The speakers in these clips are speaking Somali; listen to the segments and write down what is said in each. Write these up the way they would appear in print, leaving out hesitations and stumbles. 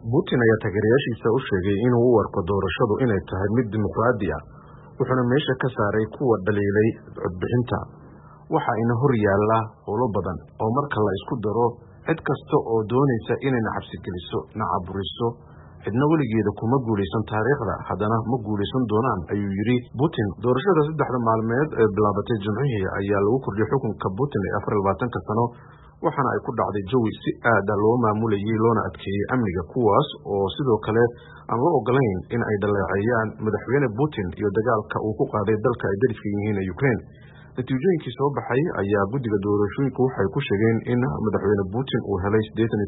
Putin ayaa taageerayaashiisa u sheegay inuu u arko doorashadu inay tahay mid dimuqraadi ah, wuxuuna meesha ka saaray kuwa dhaliilay codbixinta. Waxa ina hor yaalla howlo badan oo marka la isku daro cid kasta oo doonaysa inay cabsi geliso, caburiso, cidna weligeeda kuma guuleysan taariikhda, haddana ma guuleysan doonaan, ayuu yiri Putin. Doorashada 3 maalmeed ee bilaabatay Jimcihii ayaa lagu kordhiyay xukunka Putin ee 24 sano, waxaana ay ku dhacday jawi si aad ah loo maamulayay loona adkeeyay amniga, kuwaas oo sidoo kale aan loo ogolayn in ay dhaleeceeyaan madaxweyne Putin iyo dagaalka uu ku qaaday dalka ay dariska yihiin ee Ukraine. Natiijooyinkii soo baxay ayaa guddiga doorashooyinka waxay ku sheegeen in madaxweyne Putin uu helay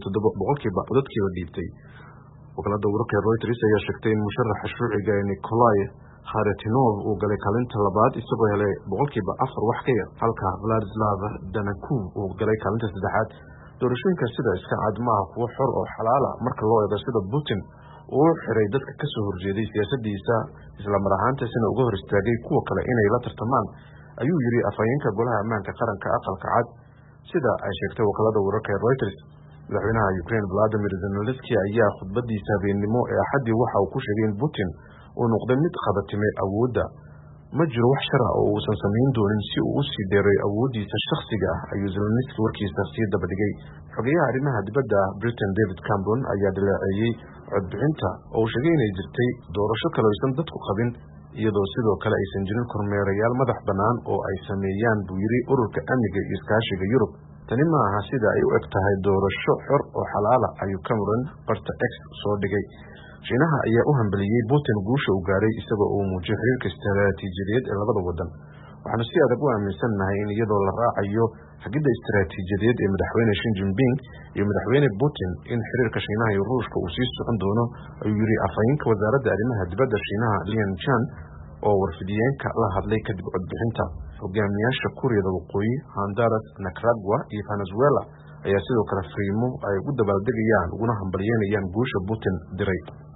87% codadkiiba dhiibtay. Wakaaladda wararka Reuters ayaa sheegtay in musharaxa shuuciga Nikolai Kharitonov uu galay kaalinta labaad isagoo helay 4% wax ka yar, halka Vladislav Danakov uu galay kaalinta saddexaad. Doorashooyinka sida iska cad maaha kuwo xor oo xalaal ah marka loo eego sida Putin uu xiray dadka ka soo horjeeday siyaasadiisa, isla mar ahaantaasina uga hor istaagay kuwa kale inay la tartamaan, ayuu yiri afhayeenka golaha ammaanka qaranka aqalka cad, sida ay sheegtay wakaaladda wararka Reuters. Madaxweynaha Ukraine Volodymyr Zelensky ayaa khudbadiisa habeenimo ee Axadii waxa uu ku sheegay in Putin uu noqday mid qabatimay awoodda. Ma jiro wax shar ah oo uusan samayn doonin si uu u sii dheereeyo awooddiisa shakhsiga ah, ayuu Zelensky warkiisa sii daba dhigay. Xogayaha arrimaha dibadda Britain David Cameron ayaa dhaleeceeyay codbixinta oo uu sheegay inay jirtay doorasho kale aysan dadku qabin, iyadoo sidoo kale aysan jirin kormeerayaal madax bannaan oo ay sameeyaan buu yiri ururka amniga iyo iskaashiga Yurub. Tani ma aha sida ay u eg tahay doorasho xor oo xalaal ah, ayuu Cameron barta X soo dhigay. Shiinaha ayaa u hambaliyay Putin guusha uu gaaray isagoo uu muujiyay xiriirka istiraatiijiyadeed ee labada wadan. Waxaanu si adag u aaminsanahay in iyadoo la raacayo hagida istiraatiijiyadeed ee madaxweyne Xi Jinping iyo madaxweyne Putin in xiriirka Shiinaha iyo Ruushka uu sii socon doono, ayuu yiri afhayeenka wasaaradda arrimaha dibadda Shiinaha Lian Chan oo warfidiyeenka la hadlay kadib codbixinta. Hogaamiyaasha Kuuriyada Waqooyi, Honduras, Nicaragua iyo Venezuela ayaa sidoo kale fariimo ay ugu dabaaldegayaan uguna hambalyeynayaan guusha Putin diray.